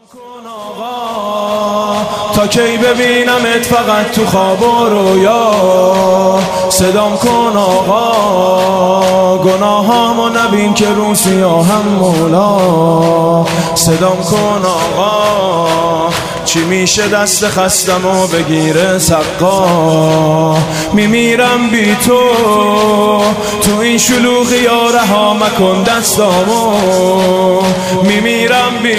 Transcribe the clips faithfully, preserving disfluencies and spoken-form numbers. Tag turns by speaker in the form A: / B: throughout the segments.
A: کن آقا تا کی ببینمت فقط تو خواب و رویا. صدام کن آقا گناهامو نبین که رو سیاهم مولا. صدام کن آقا چی میشه دست خستم و بگیره سقا. میمیرم بی تو تو این شلوغی یا رها مکن دستامو. میمیرم بی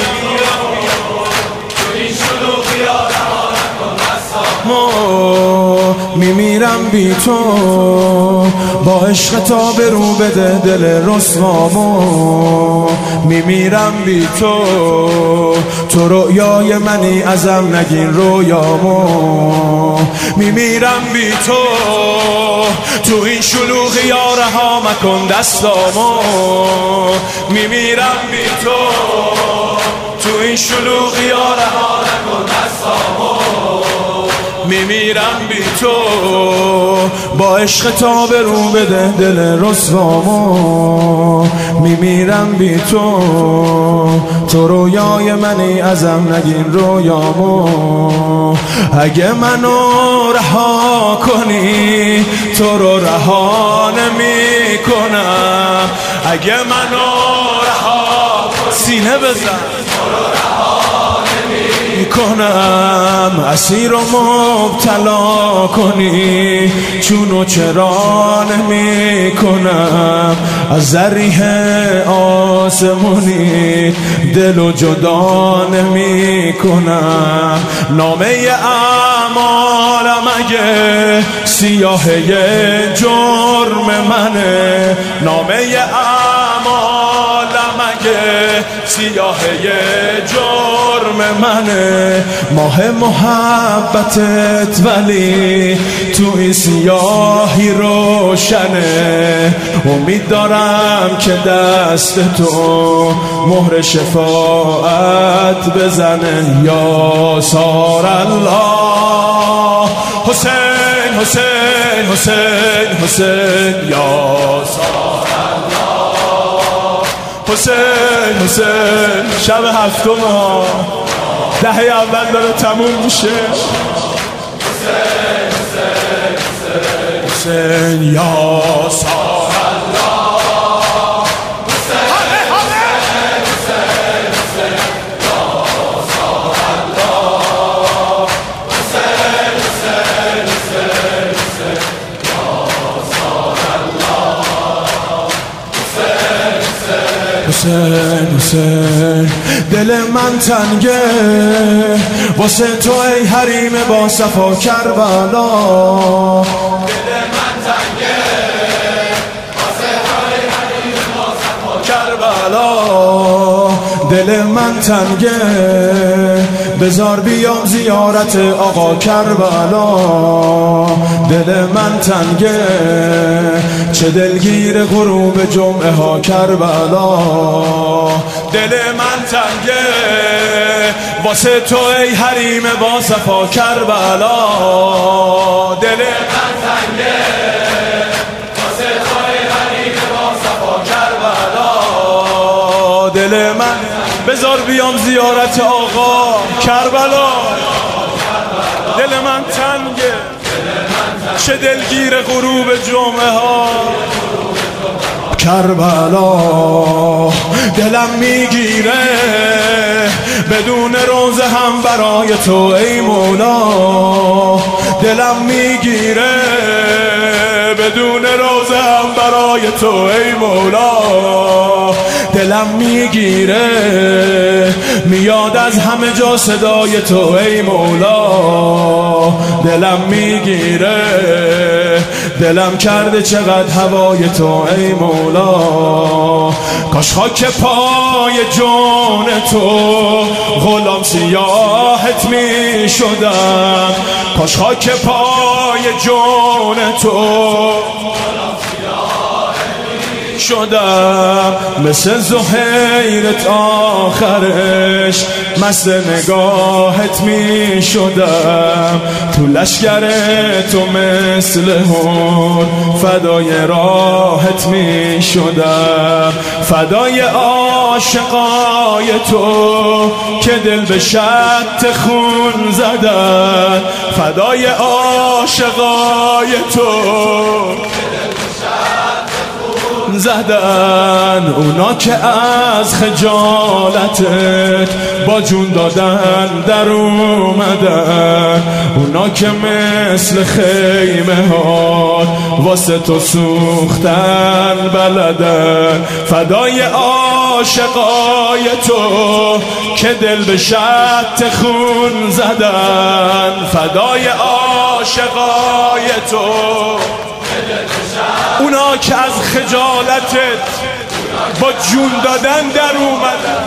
A: میمیرم بی تو با عشق تا برو بده دل رسوامو. میمیرم بی تو تو رویای منی ازم نگین رویامو. میمیرم بی تو تو این شلوغی یا رها مکن دستامو. میمیرم بی تو تو این شلوغی یا رها نکن دستامو. میمیرم بی تو با عشق تا برو بده دل رسوامو. میمیرم بی تو تو رویای منی ازم نگین رویامو. اگه منو رها کنی تو رو رها نمی کنم. اگه منو رها کنی سینه بزن کنم. اسیر و مبتلا کنی چونو چرا نمی کنم. از ذریح آسمونی دلو جدا نمی کنم. نامه اعمالم اگه سیاهه جرم منه. نامه اعمالم اگه سیاهه جرم منه. ماه محبتت ولی تو این سیاهی روشنه. امید دارم که دست تو مهر شفاعت بزنه. یا سار الله حسین حسین حسین حسین. یا سار الله حسین حسین. شب هفتم ها دهه اول داره تموم میشه. حسین حسین حسین حسین. یا سار الله حسین حسین حسین حسین. یا سار الله حسین حسین حسین حسین. یا سار الله حسین حسین حسین. دل من تنگه واسه تو ای حریم با صفا کربلا. دل من تنگه واسه تو ای حریم با صفا کربلا. دل من تنگه بذار بیام زیارت آقا کربلا. دل من تنگه چه دلگیر غروب جمعه ها کربلا. دل من تنگه واسه تو ای حریم با صفا کربلا. دل من تنگه واسه تو ای حریم با صفا کربلا. دل من بذار بیام زیارت آقا کربلا. دل من تنگه چه دلگیر غروب جمعه ها کربلا. دلم میگیره بدون روزه هم برای تو ای مولا. دلم میگیره بدون روزه هم برای تو ای مولا. دلم میگیره میاد از همه جا صدای تو ای مولا. دلم میگیره دلم کرده چقدر هوای تو ای مولا. کاش خاک پای جون تو غلام سیاحت می شدم. کاش خاک پای جون تو شدم مثل زهیرت آخرش مست نگاهت می شدم، تو لشگر تو مثل هون فدای راحت می شدم، فدای عاشقای تو که دل به شط خون زدن، فدای عاشقای تو زدن، اونا که از خجالتت با جون دادن در اومدن، اونا که مثل خیمه ها واسه تو سوختن بلدن، فدای عاشقای تو که دل به شط خون زدن، فدای عاشقای تو اونا که از خجالتت با جون دادن در اومدن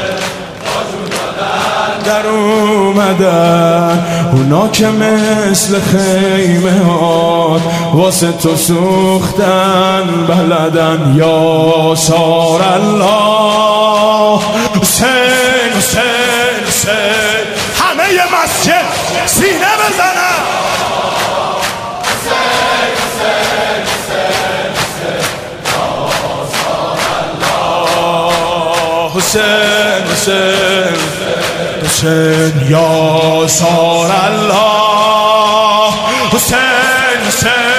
A: در اومدن، اونا که مثل خیمه ها واسه تو سوختن بلدن. یا سار الله حسین حسین حسین، همه ی مسجد سینه بزنن حسین حسین حسین، یا سار الله حسین حسین